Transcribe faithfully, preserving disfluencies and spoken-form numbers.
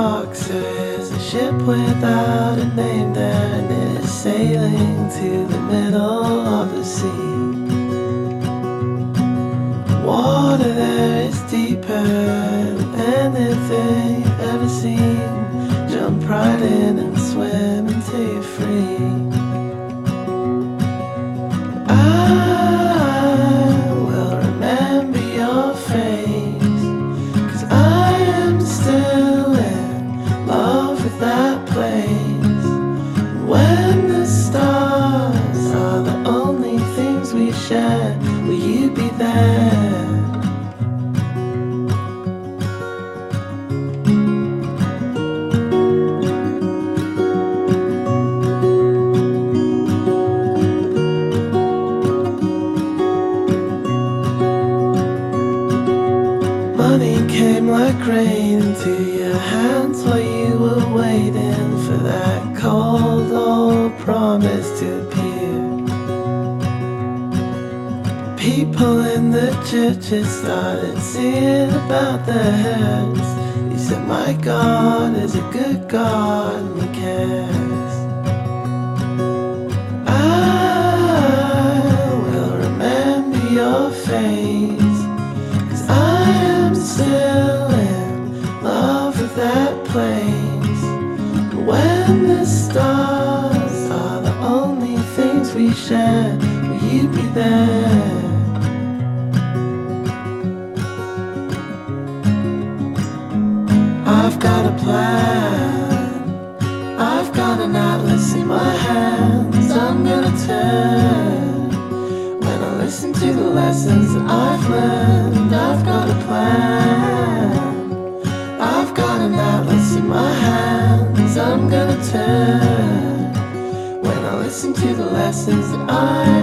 docks, there is a ship without a name there, and it is sailing to the middle of the sea. Water there is deeper than anything you've ever seen. Jump right in and swim until you're free. I will remember your face, 'cause I am still in love with that place. When the stars are the only things we share, will you be there? Money came like rain into your hands while you were waiting for that cold old promise to appear. People in the churches started singing about their heads. He said, my God is a good God and he cares. I will remember your face, 'cause I am still in love with that place. When the stars are the only things we share, will you be there? I've got a plan, I've got an atlas in my hands. I'm gonna turn when I listen to the lessons that I've learned. I've got a plan, I've got an atlas in my hands. I'm gonna turn when I listen to the lessons that I